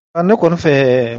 Ne kɔni fɛ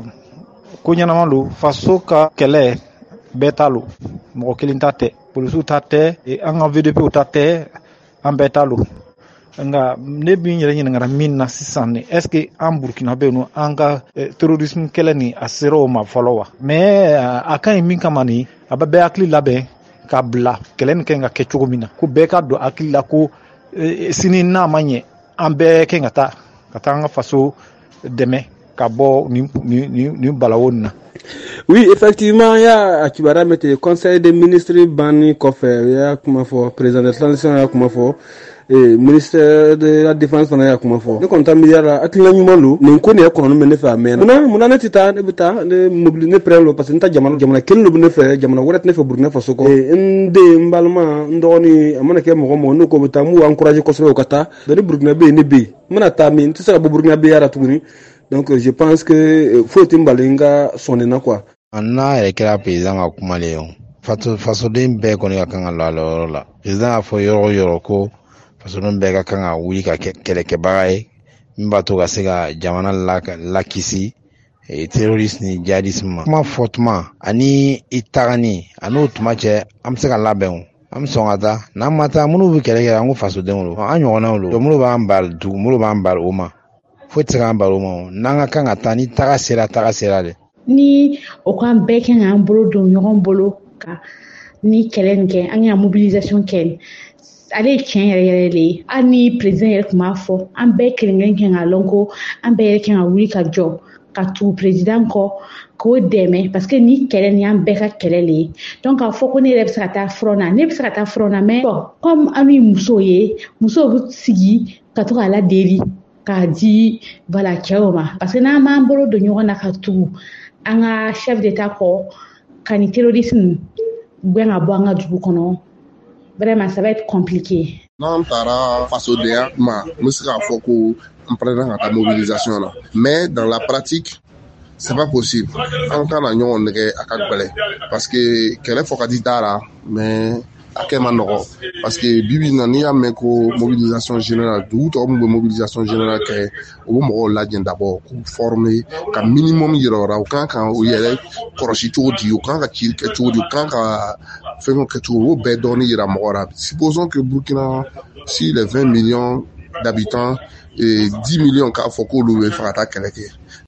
ko ɲɛnama lo faso ka kɛlɛ bɛɛ ta lo mɔgɔ kelen ta tɛ polisiw ta tɛ an ka VDPw ta tɛ an bɛɛ ta lo nka ne bɛ n yɛrɛ ɲininkara min na sisan ni est ce que an Burkina bɛ yen nɔ an ka terrorisme kɛlɛ ni a sera o ma fɔlɔ wa mais a ka ɲi min kama ni a bɛ bɛɛ hakili labɛn ka bila kɛlɛ nin kan ka kɛ cogo min na ko bɛɛ ka don hakili la ko sini n'a ma ɲɛ an bɛɛ kɛ ka taa an ka faso dɛmɛ ka bɔ nin balawo na. Oui, effectivement, il y a Akibara Mete, conseil des ministres Bani Kofer, il y a comment faut, président de la transition, il y a comment faut, et ministère de la défense, il y a comment faut. Ne compte milliard à Atila Numalo, nous connaissons qu'on ne fait mais mon année tita, ne prendre parce que nous avons jamana quel ne fait, jamana what ne fait Burkina Faso, et un mbalma, ndoni, amana ke mo no ko tamu encourager construire au kata, de Burkina Be ne be. Manata min, tu sais Burkina Be à Touni. Donc je pense que faut timbalinga sonena quoi. Anna yɛrɛ kɛra président ka kuma le ye fasoden bɛɛ kɔni ka kan ka lɔ a la yɔrɔ la président y'a fɔ yɔrɔ o yɔrɔ ko fasoden bɛɛ ka kan ka wuli ka kɛ kɛlɛkɛbaga ye min b'a to ka se ka jamana lakisi terrorisme ni djihadisme ma kuma fɔ tuma ani i tagani a n'o tuma cɛ an bɛ se ka labɛn o an bɛ sɔn ka taa n'an ma taa minnu bɛ kɛlɛ kɛ an ko fasodenw lo an ɲɔgɔnnaw lo minnu b'an bari dugu minnu b'an bari o ma foyi tɛ se k'an bari o ma n'an ka kan ka taa ni taga sera de. Ni o kan bɛɛ kan k'an bolo don ɲɔgɔn bolo ka ni kɛlɛ nin kɛ an ka mobilisation kɛ ale ye tiɲɛ yɛrɛ de ye hali ni président yɛrɛ tun b'a fɔ an bɛɛ kelen kan ka lɔn ko an bɛɛ yɛrɛ kan ka wuli ka jɔ ka tugu président kɔ k'o dɛmɛ parce que ni kɛlɛ nin y'an bɛɛ ka kɛlɛ le ye donc k'a fɔ ko ne yɛrɛ bɛ se ka taa front na ne bɛ se ka taa front na mais bon comme an ye musow ye musow bɛ sigi ka to k'a ladeli k'a di voilà cɛw ma parce que n'an m'an bolo don ɲɔgɔn na ka tugu an ka chef d'état kɔ ka ni terrorisme gɛn ka bɔ an ka dugu kɔnɔ vraiment ça va être compliqué. N'an taara fasodenya ma n bɛ se k'a fɔ ko n pɛrɛnna ka taa mobilisation na mais dans la pratique c'est pas possible an ka na ɲɔgɔn nɛgɛ a ka gɛlɛn parce que kɛlɛ fɔ ka di t'a la mais a kɛ ma nɔgɔ parce que bibi na n'i y'a mɛn ko mobilisation générale dugu tɔgɔ min bɛ mobilisation générale kɛ o bɛ mɔgɔw lajɛ d'abord k'u former ka minimum yira o la u kan ka u yɛrɛ kɔlɔsi cogo di u kan ka ci kɛ cogo di u kan ka fɛnw kɛ cogo o bɛɛ dɔɔnin yira mɔgɔ la supposons que Burkina si les 20 millions d'habitants et 10 millions k'a fɔ k'olu bɛ fɛ ka taa kɛlɛ kɛ